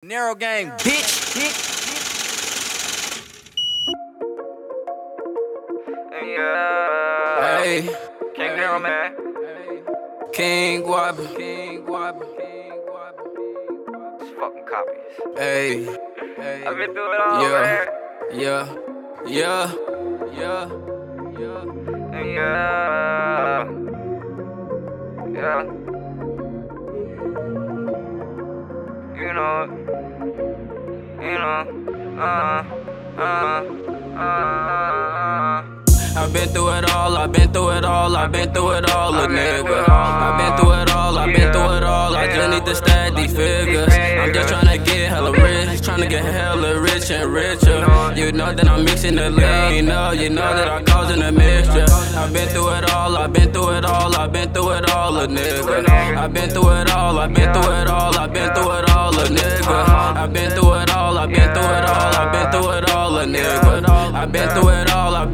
Narrow game, bitch. Yeah. Hey, King Narrow, man. King Guapa. It's fucking copies. Hey, I've been through it all, man. yeah. Yeah. Yeah. You know. I've been through it all, little nigga. I've been through it all, I just need to stack these figures. I'm just tryna get hella rich, tryna get hella rich and richer. You know that I'm mixing the lean, you know that I'm causing a mixture. I've been through it all, little nigga. I've been through it all, little nigga. I've been through it all, little nigga. I've been through it all, little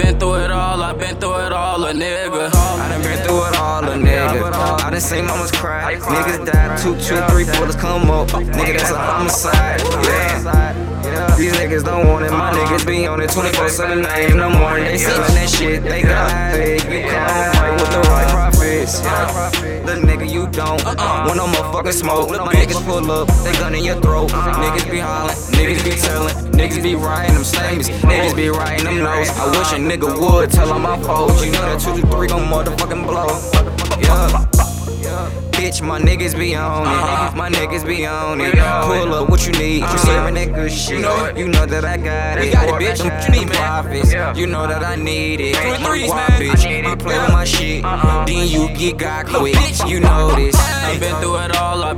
nigga. I done been through it all, little nigga. I done seen mamas cry. Niggas died, 2, 3 bullets come up. Nigga, that's a homicide. Yeah. These niggas don't want it. My niggas be on it 24/7, 9 in the morning. They sellin' that shit. They got it. You come right with the right profits. Little nigga, you don't want no motherfucking smoke. My niggas pull up, they gun in your throat. Niggas be hollering, niggas be tellin', niggas be riding them statements, niggas be writing them notes. I wish a nigga would tell on my foes. You know that 2 to 3 gon' motherfucking blow. Yeah. Bitch, my niggas be on it. My niggas be on it. Pull up what you need. You serving that good shit. You know that I got it. Bitch, what you need, man? Profits. You know that I need it. Why, bitch? I play with my shit. Then you got quick. You know this. I've been through it all, little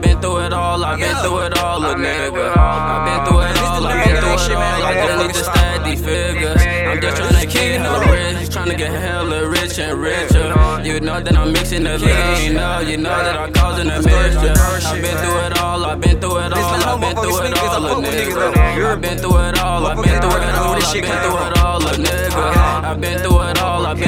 nigga. I've been through it all, I just need to stack these figures. I'm just tryna get hella rich, tryna get hella rich and richer. You know that I'm mixing the lean, you know that I'm causing a mixture. I've been through it all, little nigga. I've been through it all, little nigga. I've been through it all, little nigga. I've been through it all,